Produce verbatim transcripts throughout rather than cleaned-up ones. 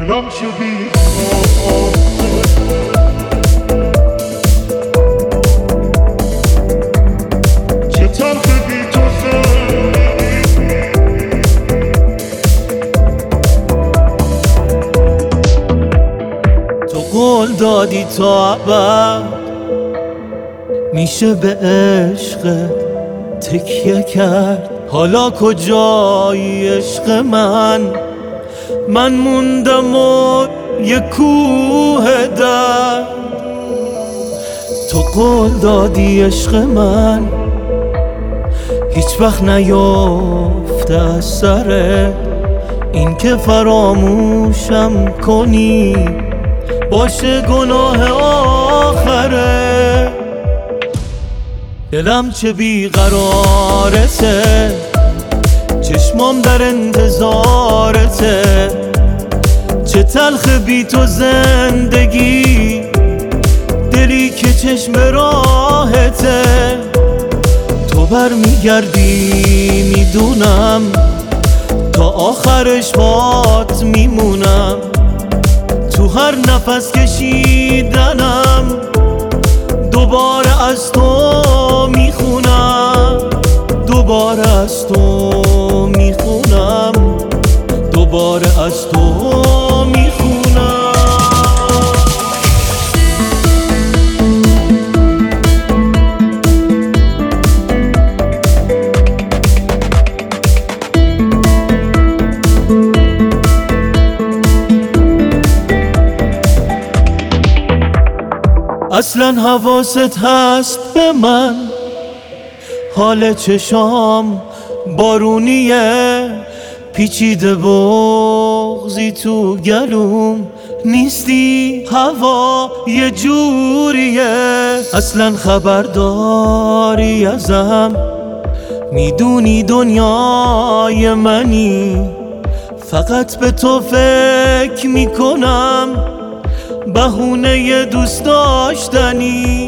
دلم شدی چه تلخ بی تو زندگی. تو قول دادی تا ابد میشه به عشق تکیه کرد. حالا کجایی عشق من؟ من موندم و یه کوه درد. تو قول دادی عشق من هیچ وقت نیفته از سرت. این که فراموشم کنی باشه گناه آخره. دلم چه بیقرارته، چشمام در انتظارته. چه تلخ بی تو زندگی، دلی که چشم راهته. تو بر میگردی میدونم، تا آخرش بات میمونم. تو هر نفس کشیدنم دوباره از تو میخونم. دوباره از تو میخونم. دوباره از تو میخونم. اصلا حواست هست به من؟ حال چشام بارونیه، پیچیده بغضی تو گلوم نیستی. هوا یه جوریه، اصلا خبرداری ازم؟ میدونی دنیای منی، فقط به تو فکر میکنم. بهونه دوست داشتنی،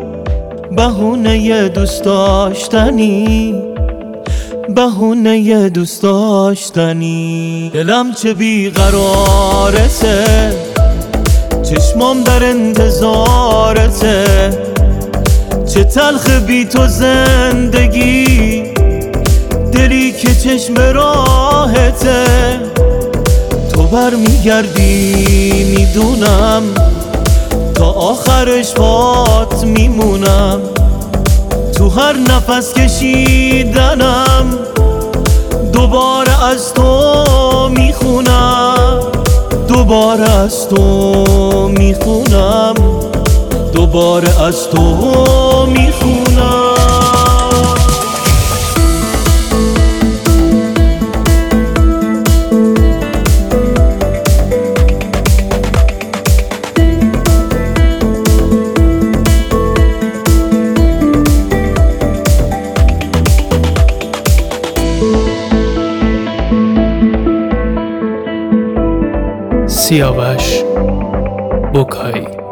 بهونه دوست داشتنی، بهونه دوست داشتنی. دلم چه بیقرارته، چشمام در انتظارته. چه تلخ بی تو زندگی، دلی که چشم راهته. تو بر میگردی میدونم، تا آخرش بات میمونم. تو هر نفس کشیدنم دوباره از تو میخونم. دوباره از تو میخونم. دوباره از تو میخونم. سیاوش بوکایی.